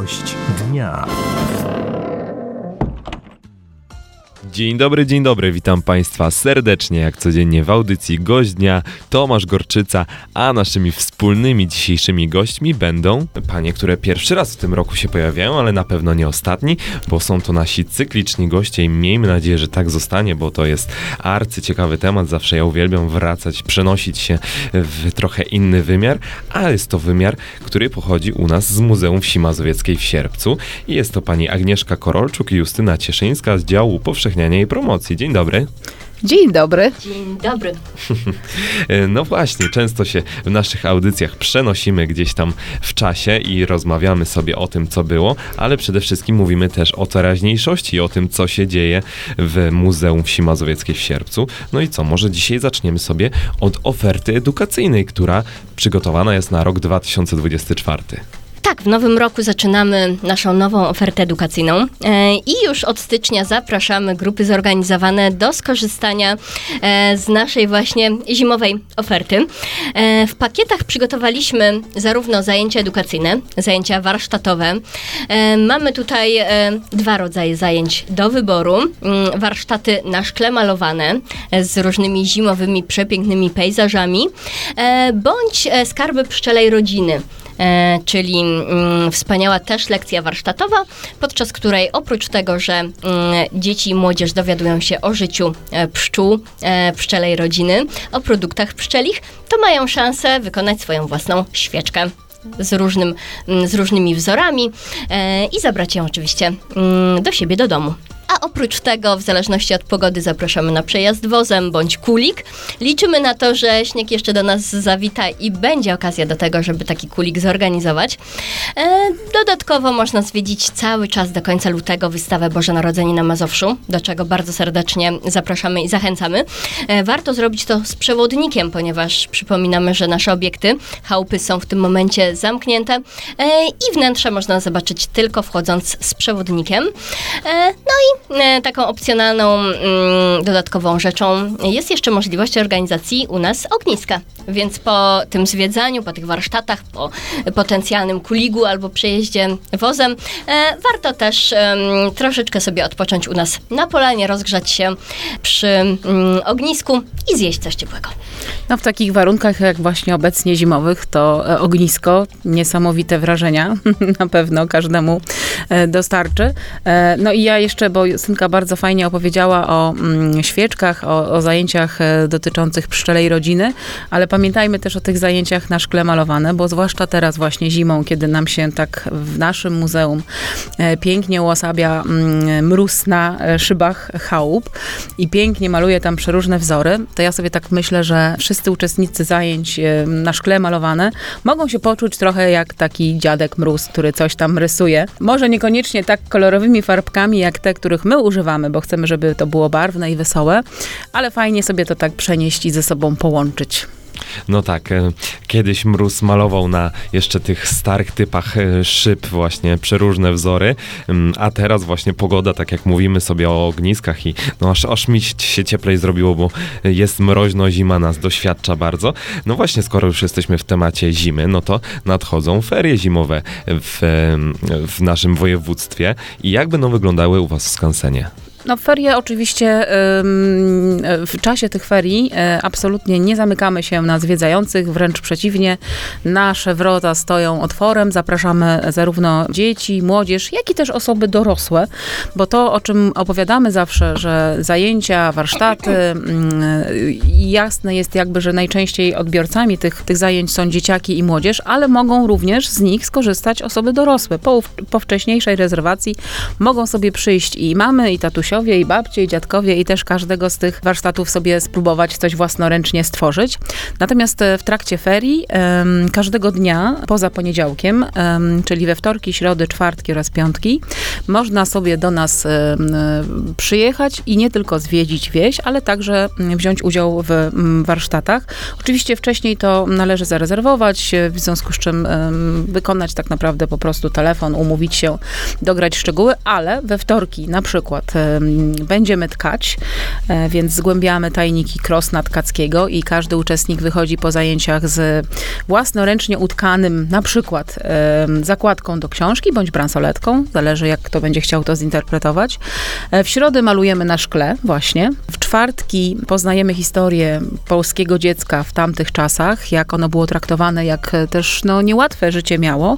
Gość dnia. Dzień dobry, witam Państwa serdecznie, jak codziennie w audycji Gość Dnia, Tomasz Gorczyca, a naszymi wspólnymi dzisiejszymi gośćmi będą panie, które pierwszy raz w tym roku się pojawiają, ale na pewno nie ostatni, bo są to nasi cykliczni goście i miejmy nadzieję, że tak zostanie, bo to jest arcyciekawy temat, zawsze ja uwielbiam wracać, przenosić się w trochę inny wymiar, a jest to wymiar, który pochodzi u nas z Muzeum Wsi Mazowieckiej w Sierpcu i jest to pani Agnieszka Korolczuk i Justyna Cieszyńska z działu upowszechniania i promocji. Dzień dobry. Dzień dobry. Dzień dobry. No właśnie, często się w naszych audycjach przenosimy gdzieś tam w czasie i rozmawiamy sobie o tym, co było, ale przede wszystkim mówimy też o teraźniejszości i o tym, co się dzieje w Muzeum Wsi Mazowieckiej w Sierpcu. No i co, może dzisiaj zaczniemy sobie od oferty edukacyjnej, która przygotowana jest na rok 2024. Tak, w nowym roku zaczynamy naszą nową ofertę edukacyjną i już od stycznia zapraszamy grupy zorganizowane do skorzystania z naszej właśnie zimowej oferty. W pakietach przygotowaliśmy zarówno zajęcia edukacyjne, zajęcia warsztatowe. Mamy tutaj dwa rodzaje zajęć do wyboru. Warsztaty na szkle malowane z różnymi zimowymi, przepięknymi pejzażami, bądź skarby pszczelej rodziny. Czyli wspaniała też lekcja warsztatowa, podczas której oprócz tego, że dzieci i młodzież dowiadują się o życiu pszczół, pszczelej rodziny, o produktach pszczelich, to mają szansę wykonać swoją własną świeczkę z różnymi wzorami i zabrać ją oczywiście do siebie do domu. A oprócz tego, w zależności od pogody, zapraszamy na przejazd wozem bądź kulik. Liczymy na to, że śnieg jeszcze do nas zawita i będzie okazja do tego, żeby taki kulik zorganizować. Dodatkowo można zwiedzić cały czas do końca lutego wystawę Boże Narodzenie na Mazowszu, do czego bardzo serdecznie zapraszamy i zachęcamy. Warto zrobić to z przewodnikiem, ponieważ przypominamy, że nasze obiekty, chałupy są w tym momencie zamknięte i wnętrze można zobaczyć tylko wchodząc z przewodnikiem. No i taką opcjonalną, dodatkową rzeczą jest jeszcze możliwość organizacji u nas ogniska. Więc po tym zwiedzaniu, po tych warsztatach, po potencjalnym kuligu albo przejeździe wozem, warto też troszeczkę sobie odpocząć u nas na polanie, rozgrzać się przy ognisku i zjeść coś ciepłego. No w takich warunkach jak właśnie obecnie zimowych, to ognisko, niesamowite wrażenia na pewno każdemu dostarczy. No i ja jeszcze, bo Justynka bardzo fajnie opowiedziała o świeczkach, o zajęciach dotyczących pszczelej rodziny, ale pamiętajmy też o tych zajęciach na szkle malowane, bo zwłaszcza teraz właśnie zimą, kiedy nam się tak w naszym muzeum pięknie uosabia mróz na szybach chałup i pięknie maluje tam przeróżne wzory, to ja sobie tak myślę, że wszyscy uczestnicy zajęć na szkle malowane mogą się poczuć trochę jak taki dziadek mróz, który coś tam rysuje. Może niekoniecznie tak kolorowymi farbkami jak te, których my używamy, bo chcemy, żeby to było barwne i wesołe, ale fajnie sobie to tak przenieść i ze sobą połączyć. No tak, kiedyś mróz malował na jeszcze tych starych typach szyb właśnie przeróżne wzory, a teraz właśnie pogoda, tak jak mówimy sobie o ogniskach i no aż mi się cieplej zrobiło, bo jest mroźno, zima nas doświadcza bardzo. No właśnie, skoro już jesteśmy w temacie zimy, no to nadchodzą ferie zimowe w naszym województwie i jak będą wyglądały u was w skansenie? No ferie oczywiście, w czasie tych ferii absolutnie nie zamykamy się na zwiedzających, wręcz przeciwnie, nasze wrota stoją otworem, zapraszamy zarówno dzieci, młodzież, jak i też osoby dorosłe, bo to, o czym opowiadamy zawsze, że zajęcia, warsztaty, jasne jest jakby, że najczęściej odbiorcami tych zajęć są dzieciaki i młodzież, ale mogą również z nich skorzystać osoby dorosłe. Po wcześniejszej rezerwacji mogą sobie przyjść i mamy, i tatusiowie, i babcie, i dziadkowie, i też każdego z tych warsztatów sobie spróbować coś własnoręcznie stworzyć. Natomiast w trakcie ferii każdego dnia, poza poniedziałkiem, czyli we wtorki, środy, czwartki oraz piątki, można sobie do nas przyjechać i nie tylko zwiedzić wieś, ale także wziąć udział w warsztatach. Oczywiście wcześniej to należy zarezerwować, w związku z czym wykonać tak naprawdę po prostu telefon, umówić się, dograć szczegóły, ale we wtorki na przykład będziemy tkać, więc zgłębiamy tajniki krosna tkackiego i każdy uczestnik wychodzi po zajęciach z własnoręcznie utkanym na przykład zakładką do książki bądź bransoletką, zależy jak kto będzie chciał to zinterpretować. W środę malujemy na szkle właśnie. W czwartki poznajemy historię polskiego dziecka w tamtych czasach, jak ono było traktowane, jak też niełatwe życie miało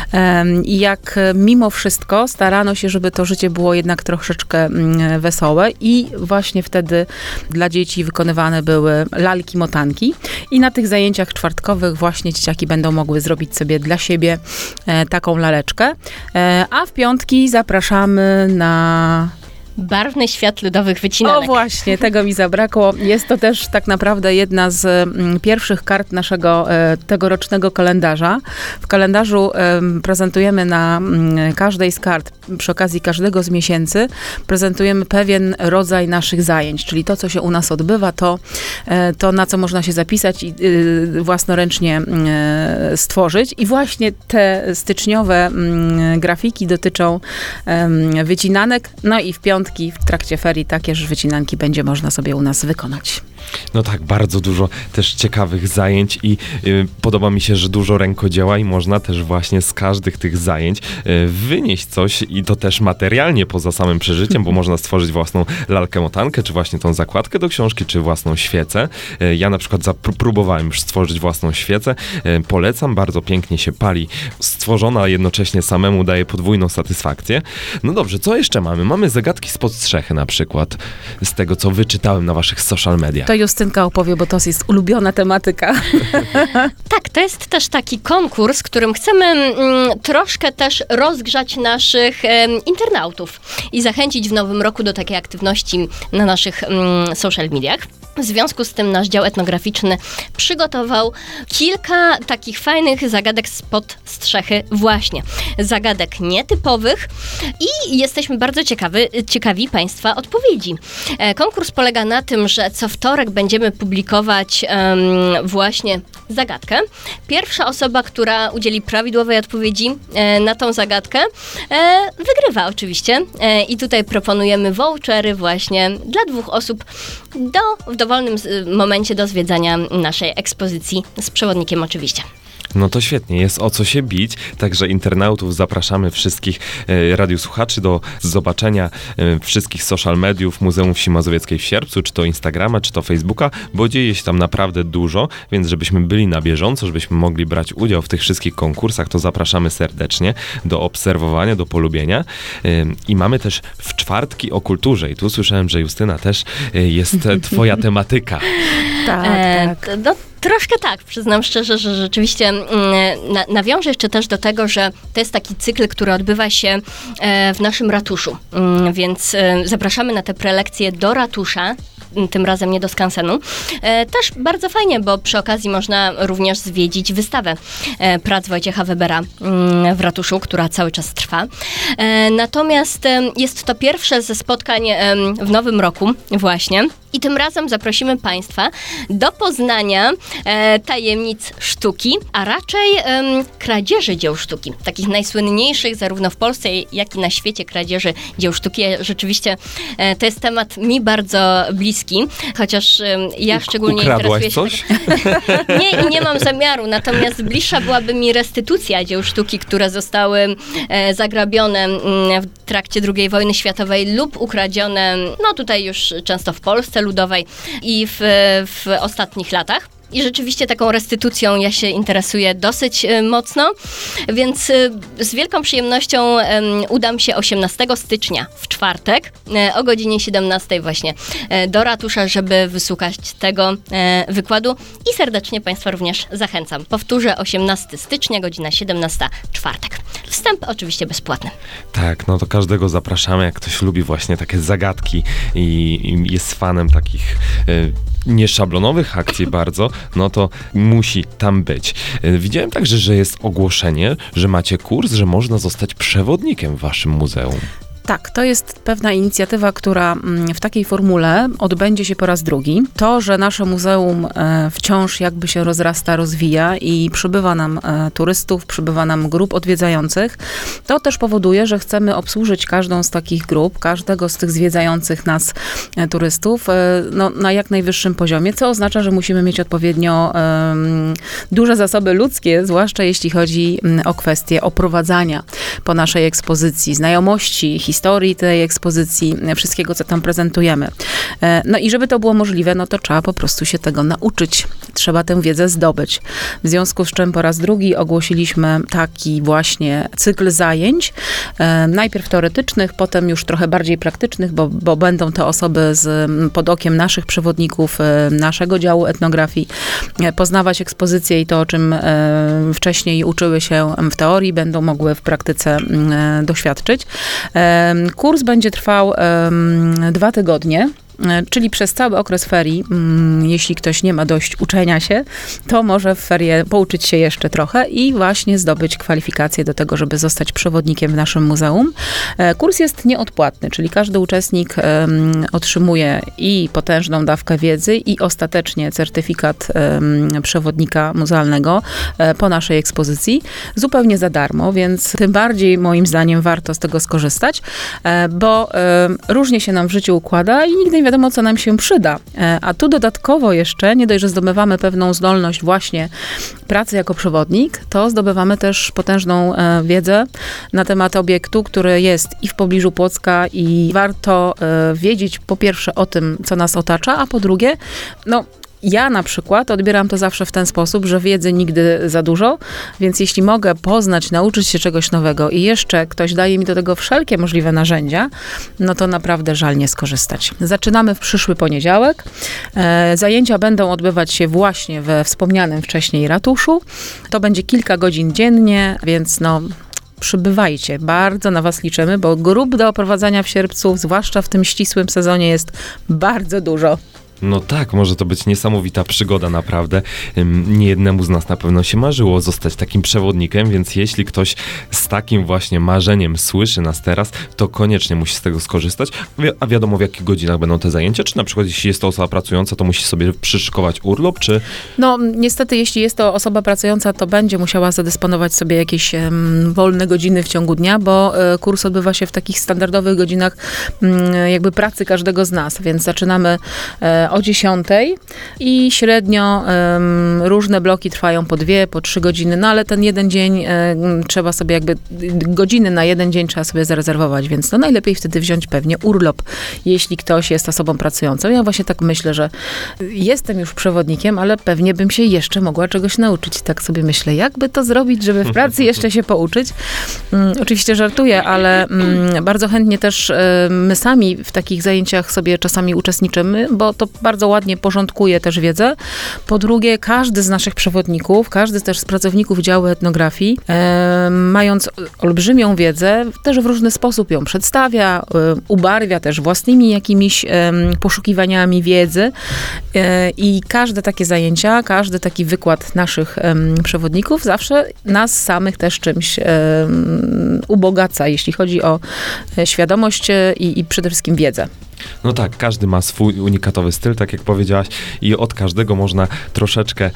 i jak mimo wszystko starano się, żeby to życie było jednak troszeczkę wesołe i właśnie wtedy dla dzieci wykonywane były lalki, motanki i na tych zajęciach czwartkowych właśnie dzieciaki będą mogły zrobić sobie dla siebie taką laleczkę, a w piątki zapraszamy na Barwny świat ludowych wycinanek. O właśnie, tego mi zabrakło. Jest to też tak naprawdę jedna z pierwszych kart naszego tegorocznego kalendarza. W kalendarzu prezentujemy na każdej z kart, przy okazji każdego z miesięcy, prezentujemy pewien rodzaj naszych zajęć, czyli to, co się u nas odbywa, to na co można się zapisać i własnoręcznie stworzyć. I właśnie te styczniowe grafiki dotyczą wycinanek, no i w piątki w trakcie ferii takież wycinanki będzie można sobie u nas wykonać. No tak, bardzo dużo też ciekawych zajęć i podoba mi się, że dużo rękodzieła i można też właśnie z każdych tych zajęć wynieść coś i to też materialnie poza samym przeżyciem, bo można stworzyć własną lalkę-motankę, czy właśnie tą zakładkę do książki, czy własną świecę. Ja na przykład próbowałem już stworzyć własną świecę. Polecam, bardzo pięknie się pali. Stworzona jednocześnie samemu daje podwójną satysfakcję. No dobrze, co jeszcze mamy? Mamy zagadki spod strzechy na przykład, z tego co wyczytałem na waszych social mediach. To Justynka opowie, bo to jest ulubiona tematyka. Tak, to jest też taki konkurs, którym chcemy troszkę też rozgrzać naszych internautów i zachęcić w nowym roku do takiej aktywności na naszych social mediach. W związku z tym nasz dział etnograficzny przygotował kilka takich fajnych zagadek spod strzechy właśnie. Zagadek nietypowych i jesteśmy bardzo ciekawi Państwa odpowiedzi. Konkurs polega na tym, że co wtorek będziemy publikować właśnie zagadkę. Pierwsza osoba, która udzieli prawidłowej odpowiedzi na tą zagadkę, wygrywa oczywiście. I tutaj proponujemy vouchery właśnie dla 2 osób w dowolnym momencie do zwiedzania naszej ekspozycji z przewodnikiem oczywiście. No to świetnie, jest o co się bić, także internautów zapraszamy wszystkich radiosłuchaczy do zobaczenia wszystkich social mediów Muzeum Wsi Mazowieckiej w Sierpcu, czy to Instagrama, czy to Facebooka, bo dzieje się tam naprawdę dużo, więc żebyśmy byli na bieżąco, żebyśmy mogli brać udział w tych wszystkich konkursach, to zapraszamy serdecznie do obserwowania, do polubienia. I mamy też w czwartki o kulturze i tu słyszałem, że Justyna też jest twoja tematyka. Tak. No, troszkę tak, przyznam szczerze, że rzeczywiście nawiążę jeszcze też do tego, że to jest taki cykl, który odbywa się w naszym ratuszu, więc zapraszamy na te prelekcje do ratusza, tym razem nie do skansenu. Też bardzo fajnie, bo przy okazji można również zwiedzić wystawę prac Wojciecha Webera w ratuszu, która cały czas trwa. Natomiast jest to pierwsze ze spotkań w nowym roku właśnie. I tym razem zaprosimy Państwa do poznania tajemnic sztuki, a raczej kradzieży dzieł sztuki. Takich najsłynniejszych zarówno w Polsce, jak i na świecie kradzieży dzieł sztuki. Rzeczywiście to jest temat mi bardzo bliski, chociaż ja szczególnie Ukradłaś interesuję się... coś? Nie mam zamiaru, natomiast bliższa byłaby mi restytucja dzieł sztuki, które zostały zagrabione w trakcie II wojny światowej lub ukradzione, no tutaj już często w Polsce Ludowej i w ostatnich latach. I rzeczywiście taką restytucją ja się interesuję dosyć mocno, więc z wielką przyjemnością udam się 18 stycznia w czwartek o godzinie 17 właśnie do ratusza, żeby wysłuchać tego wykładu i serdecznie Państwa również zachęcam. Powtórzę, 18 stycznia, godzina 17, czwartek. Wstęp oczywiście bezpłatny. Tak, no to każdego zapraszamy, jak ktoś lubi właśnie takie zagadki i jest fanem takich nieszablonowych akcji bardzo, no to musi tam być. Widziałem także, że jest ogłoszenie, że macie kurs, że można zostać przewodnikiem w waszym muzeum. Tak, to jest pewna inicjatywa, która w takiej formule odbędzie się po raz drugi. To, że nasze muzeum wciąż jakby się rozrasta, rozwija i przybywa nam turystów, przybywa nam grup odwiedzających, to też powoduje, że chcemy obsłużyć każdą z takich grup, każdego z tych zwiedzających nas turystów na jak najwyższym poziomie, co oznacza, że musimy mieć odpowiednio duże zasoby ludzkie, zwłaszcza jeśli chodzi o kwestię oprowadzania po naszej ekspozycji, znajomości, historii tej ekspozycji, wszystkiego, co tam prezentujemy. No i żeby to było możliwe, no to trzeba po prostu się tego nauczyć. Trzeba tę wiedzę zdobyć. W związku z czym po raz drugi ogłosiliśmy taki właśnie cykl zajęć, najpierw teoretycznych, potem już trochę bardziej praktycznych, bo będą to osoby pod okiem naszych przewodników, naszego działu etnografii, poznawać ekspozycję i to, o czym wcześniej uczyły się w teorii, będą mogły w praktyce doświadczyć. Kurs będzie trwał 2 tygodnie. Czyli przez cały okres ferii, jeśli ktoś nie ma dość uczenia się, to może w ferie pouczyć się jeszcze trochę i właśnie zdobyć kwalifikacje do tego, żeby zostać przewodnikiem w naszym muzeum. Kurs jest nieodpłatny, czyli każdy uczestnik otrzymuje i potężną dawkę wiedzy i ostatecznie certyfikat przewodnika muzealnego po naszej ekspozycji zupełnie za darmo, więc tym bardziej moim zdaniem warto z tego skorzystać, bo różnie się nam w życiu układa i nigdy nie wiadomo, co nam się przyda. A tu dodatkowo jeszcze, nie dość, że zdobywamy pewną zdolność właśnie pracy jako przewodnik, to zdobywamy też potężną wiedzę na temat obiektu, który jest i w pobliżu Płocka i warto wiedzieć po pierwsze o tym, co nas otacza, a po drugie, ja na przykład odbieram to zawsze w ten sposób, że wiedzy nigdy za dużo, więc jeśli mogę poznać, nauczyć się czegoś nowego i jeszcze ktoś daje mi do tego wszelkie możliwe narzędzia, no to naprawdę żal nie skorzystać. Zaczynamy w przyszły poniedziałek. Zajęcia będą odbywać się właśnie we wspomnianym wcześniej ratuszu. To będzie kilka godzin dziennie, więc przybywajcie. Bardzo na was liczymy, bo grup do oprowadzania w sierpcu, zwłaszcza w tym ścisłym sezonie, jest bardzo dużo. No tak, może to być niesamowita przygoda naprawdę. Niejednemu z nas na pewno się marzyło zostać takim przewodnikiem, więc jeśli ktoś z takim właśnie marzeniem słyszy nas teraz, to koniecznie musi z tego skorzystać. A wiadomo, w jakich godzinach będą te zajęcia? Czy na przykład jeśli jest to osoba pracująca, to musi sobie przyszykować urlop, czy... Niestety, jeśli jest to osoba pracująca, to będzie musiała zadysponować sobie jakieś wolne godziny w ciągu dnia, bo kurs odbywa się w takich standardowych godzinach jakby pracy każdego z nas, więc zaczynamy o 10:00 i średnio różne bloki trwają po 2, po 3 godziny, ale ten jeden dzień trzeba sobie godziny na jeden dzień trzeba sobie zarezerwować, więc najlepiej wtedy wziąć pewnie urlop, jeśli ktoś jest osobą pracującą. Ja właśnie tak myślę, że jestem już przewodnikiem, ale pewnie bym się jeszcze mogła czegoś nauczyć. Tak sobie myślę, jakby to zrobić, żeby w pracy jeszcze się pouczyć. Oczywiście żartuję, ale bardzo chętnie też my sami w takich zajęciach sobie czasami uczestniczymy, bo to bardzo ładnie porządkuje też wiedzę. Po drugie, każdy z naszych przewodników, każdy też z pracowników działu etnografii, mając olbrzymią wiedzę, też w różny sposób ją przedstawia, ubarwia też własnymi jakimiś poszukiwaniami wiedzy i każde takie zajęcia, każdy taki wykład naszych przewodników zawsze nas samych też czymś ubogaca, jeśli chodzi o świadomość i przede wszystkim wiedzę. No tak, każdy ma swój unikatowy styl, tak jak powiedziałaś, i od każdego można troszeczkę...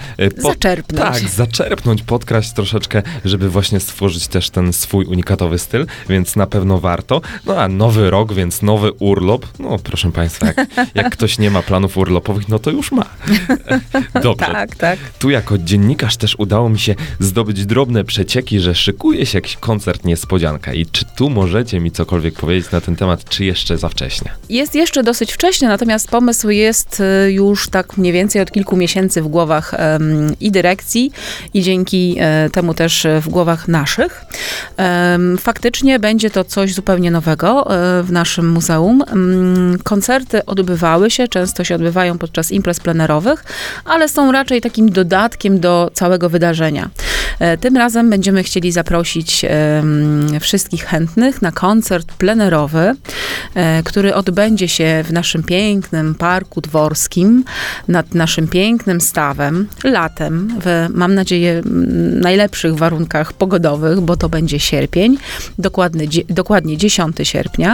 zaczerpnąć, podkraść troszeczkę, żeby właśnie stworzyć też ten swój unikatowy styl, więc na pewno warto. A nowy rok, więc nowy urlop. Proszę państwa, jak ktoś nie ma planów urlopowych, to już ma. Dobrze. Tak. Tu jako dziennikarz też udało mi się zdobyć drobne przecieki, że szykuje się jakiś koncert niespodzianka. I czy tu możecie mi cokolwiek powiedzieć na ten temat, czy jeszcze za wcześnie? Jest jeszcze dosyć wcześnie, natomiast pomysł jest już tak mniej więcej od kilku miesięcy w głowach i dyrekcji, i dzięki temu też w głowach naszych. Faktycznie będzie to coś zupełnie nowego w naszym muzeum. Koncerty odbywały się, często się odbywają podczas imprez plenerowych, ale są raczej takim dodatkiem do całego wydarzenia. Tym razem będziemy chcieli zaprosić wszystkich chętnych na koncert plenerowy, który odbędzie się w naszym pięknym parku dworskim, nad naszym pięknym stawem, latem, w, mam nadzieję, najlepszych warunkach pogodowych, bo to będzie będzie sierpień, dokładnie 10 sierpnia.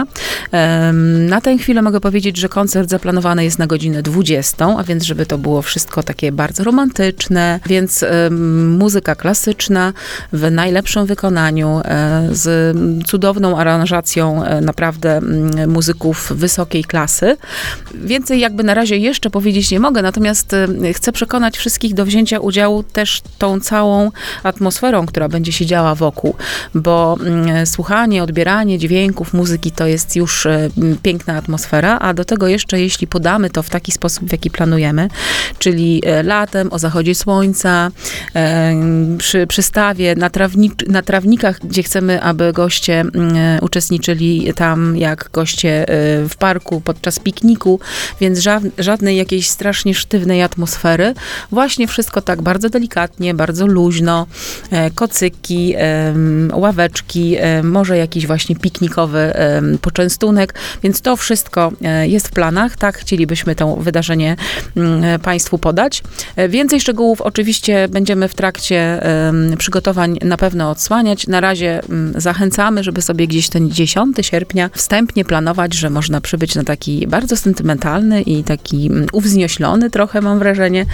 Na tę chwilę mogę powiedzieć, że koncert zaplanowany jest na godzinę 20, a więc żeby to było wszystko takie bardzo romantyczne, więc muzyka klasyczna w najlepszym wykonaniu, z cudowną aranżacją naprawdę muzyków wysokiej klasy. Więcej jakby na razie jeszcze powiedzieć nie mogę, natomiast chcę przekonać wszystkich do wzięcia udziału też tą całą atmosferą, która będzie się działa wokół, bo słuchanie, odbieranie dźwięków, muzyki to jest już piękna atmosfera, a do tego jeszcze jeśli podamy to w taki sposób, w jaki planujemy, czyli latem, o zachodzie słońca, przy przystawie, na trawnikach, gdzie chcemy, aby goście uczestniczyli tam jak goście w parku podczas pikniku, więc żadnej jakiejś strasznie sztywnej atmosfery. Właśnie wszystko tak bardzo delikatnie, bardzo luźno, kocyki, ławeczki, może jakiś właśnie piknikowy poczęstunek, więc to wszystko jest w planach. Tak chcielibyśmy to wydarzenie Państwu podać. Więcej szczegółów oczywiście będziemy w trakcie przygotowań na pewno odsłaniać. Na razie zachęcamy, żeby sobie gdzieś ten 10 sierpnia wstępnie planować, że można przybyć na taki bardzo sentymentalny i taki uwznioślony trochę, mam wrażenie,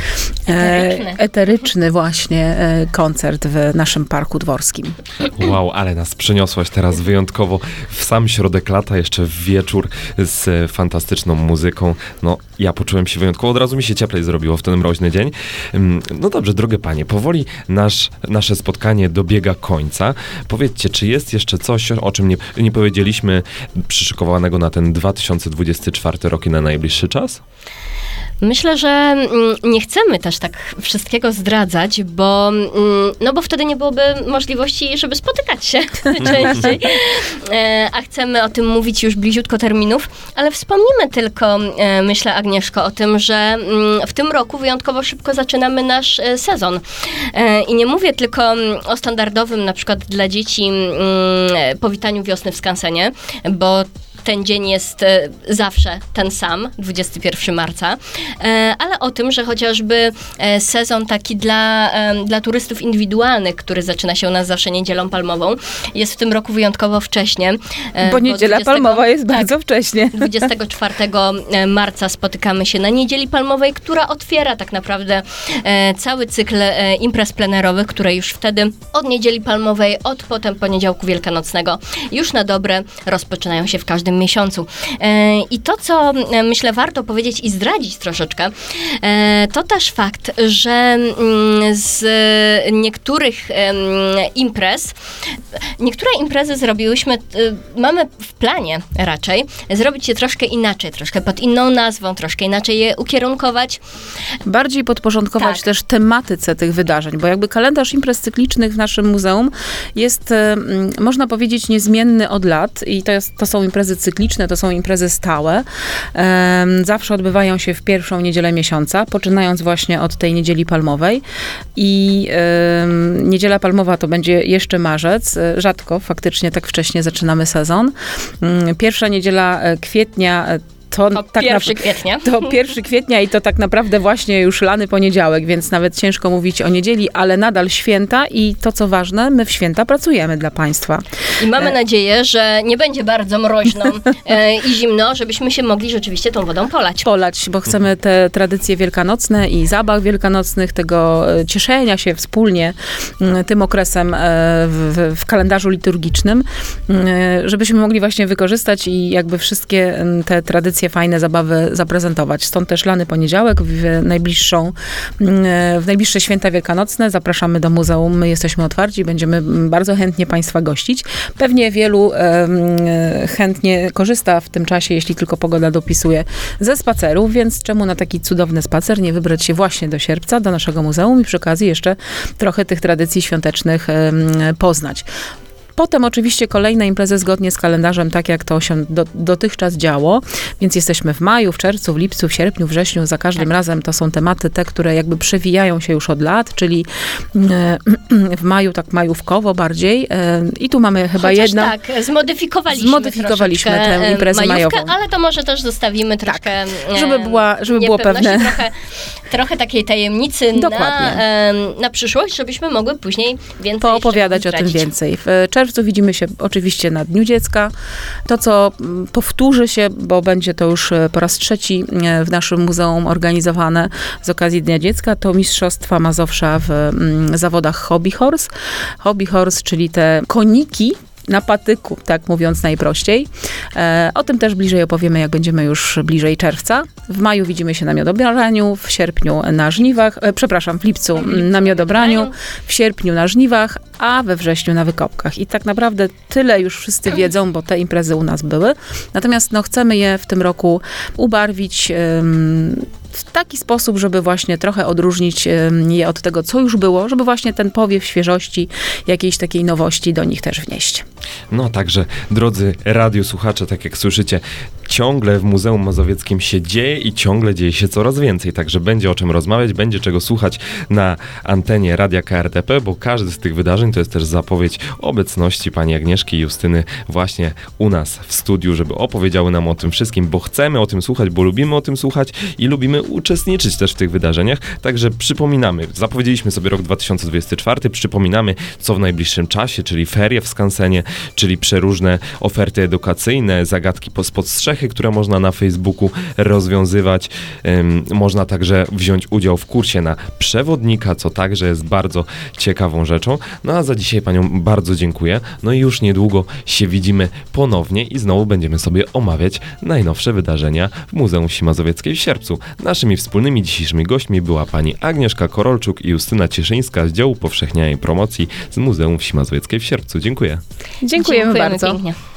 eteryczny właśnie koncert w naszym Parku Dworskim. Wow, ale nas przeniosłaś teraz wyjątkowo w sam środek lata, jeszcze w wieczór z fantastyczną muzyką. No, ja poczułem się wyjątkowo, od razu mi się cieplej zrobiło w ten mroźny dzień. No dobrze, drogie panie, powoli nasze spotkanie dobiega końca. Powiedzcie, czy jest jeszcze coś, o czym nie powiedzieliśmy, przyszykowanego na ten 2024 rok i na najbliższy czas? Myślę, że nie chcemy też tak wszystkiego zdradzać, bo wtedy nie byłoby możliwości, żeby spotykać się częściej. A chcemy o tym mówić już bliziutko terminów, ale wspomnimy tylko, myślę, Agnieszko, o tym, że w tym roku wyjątkowo szybko zaczynamy nasz sezon. I nie mówię tylko o standardowym, na przykład dla dzieci, powitaniu wiosny w skansenie, bo ten dzień jest zawsze ten sam, 21 marca, ale o tym, że chociażby sezon taki dla turystów indywidualnych, który zaczyna się u nas zawsze Niedzielą Palmową, jest w tym roku wyjątkowo wcześnie. Bo Niedziela Palmowa jest bardzo wcześnie. 24 marca spotykamy się na Niedzieli Palmowej, która otwiera tak naprawdę cały cykl imprez plenerowych, które już wtedy od Niedzieli Palmowej, od potem poniedziałku wielkanocnego już na dobre rozpoczynają się w każdym miesiącu. I to, co myślę warto powiedzieć i zdradzić troszeczkę, to też fakt, że z niektóre imprezy zrobiłyśmy, mamy w planie raczej zrobić je troszkę inaczej, troszkę pod inną nazwą, troszkę inaczej je ukierunkować. Bardziej podporządkować też tematyce tych wydarzeń, bo jakby kalendarz imprez cyklicznych w naszym muzeum jest, można powiedzieć, niezmienny od lat i to są imprezy cykliczne, to są imprezy stałe. Zawsze odbywają się w pierwszą niedzielę miesiąca, poczynając właśnie od tej Niedzieli Palmowej i Niedziela Palmowa to będzie jeszcze marzec. Rzadko faktycznie tak wcześnie zaczynamy sezon. Pierwsza niedziela kwietnia to 1 kwietnia. To 1 kwietnia i to tak naprawdę właśnie już lany poniedziałek, więc nawet ciężko mówić o niedzieli, ale nadal święta i to, co ważne, my w święta pracujemy dla Państwa. I mamy nadzieję, że nie będzie bardzo mroźno i zimno, żebyśmy się mogli rzeczywiście tą wodą polać. Bo chcemy te tradycje wielkanocne i zabaw wielkanocnych, tego cieszenia się wspólnie tym okresem w kalendarzu liturgicznym, żebyśmy mogli właśnie wykorzystać i jakby wszystkie te tradycje, fajne zabawy zaprezentować. Stąd też lany poniedziałek, w najbliższe święta wielkanocne zapraszamy do muzeum. My jesteśmy otwarci, będziemy bardzo chętnie Państwa gościć. Pewnie wielu chętnie korzysta w tym czasie, jeśli tylko pogoda dopisuje, ze spacerów, więc czemu na taki cudowny spacer nie wybrać się właśnie do Sierpca, do naszego muzeum i przy okazji jeszcze trochę tych tradycji świątecznych poznać. Potem oczywiście kolejne imprezy zgodnie z kalendarzem, tak jak to się dotychczas działo, więc jesteśmy w maju, w czerwcu, w lipcu, w sierpniu, wrześniu, za każdym razem to są tematy te, które jakby przewijają się już od lat, czyli w maju tak majówkowo bardziej i tu mamy chyba zmodyfikowaliśmy tę imprezę majową. Ale to może też zostawimy troszkę żeby było pewne trochę takiej tajemnicy na przyszłość, żebyśmy mogły później więcej poopowiadać o tym więcej. W czerwcu widzimy się oczywiście na Dniu Dziecka. To, co powtórzy się, bo będzie to już po raz trzeci w naszym muzeum organizowane z okazji Dnia Dziecka, to Mistrzostwa Mazowsza w zawodach hobby horse. Hobby horse, czyli te koniki na patyku, tak mówiąc najprościej. O tym też bliżej opowiemy, jak będziemy już bliżej czerwca. W maju widzimy się na miodobraniu, w sierpniu na żniwach, w lipcu na miodobraniu, w sierpniu na żniwach, a we wrześniu na wykopkach. I tak naprawdę tyle już wszyscy wiedzą, bo te imprezy u nas były. Natomiast chcemy je w tym roku ubarwić w taki sposób, żeby właśnie trochę odróżnić je od tego, co już było, żeby właśnie ten powiew świeżości, jakiejś takiej nowości do nich też wnieść. No także, drodzy radiosłuchacze, tak jak słyszycie, ciągle w Muzeum Mazowieckim się dzieje i ciągle dzieje się coraz więcej, także będzie o czym rozmawiać, będzie czego słuchać na antenie Radia KRTP, bo każdy z tych wydarzeń to jest też zapowiedź obecności pani Agnieszki i Justyny właśnie u nas w studiu, żeby opowiedziały nam o tym wszystkim, bo chcemy o tym słuchać, bo lubimy o tym słuchać i lubimy uczestniczyć też w tych wydarzeniach, także przypominamy, zapowiedzieliśmy sobie rok 2024, przypominamy, co w najbliższym czasie, czyli ferie w skansenie, czyli przeróżne oferty edukacyjne, zagadki spod strzechy, które można na Facebooku rozwiązywać. Można także wziąć udział w kursie na przewodnika, co także jest bardzo ciekawą rzeczą. No a za dzisiaj panią bardzo dziękuję. No i już niedługo się widzimy ponownie i znowu będziemy sobie omawiać najnowsze wydarzenia w Muzeum Wsi Mazowieckiej w sierpcu. Naszymi wspólnymi dzisiejszymi gośćmi była pani Agnieszka Korolczuk i Justyna Cieszyńska z działu powszechnianej promocji z Muzeum Wsi Mazowieckiej w sierpcu. Dziękuję. Dziękujemy bardzo. Pięknie.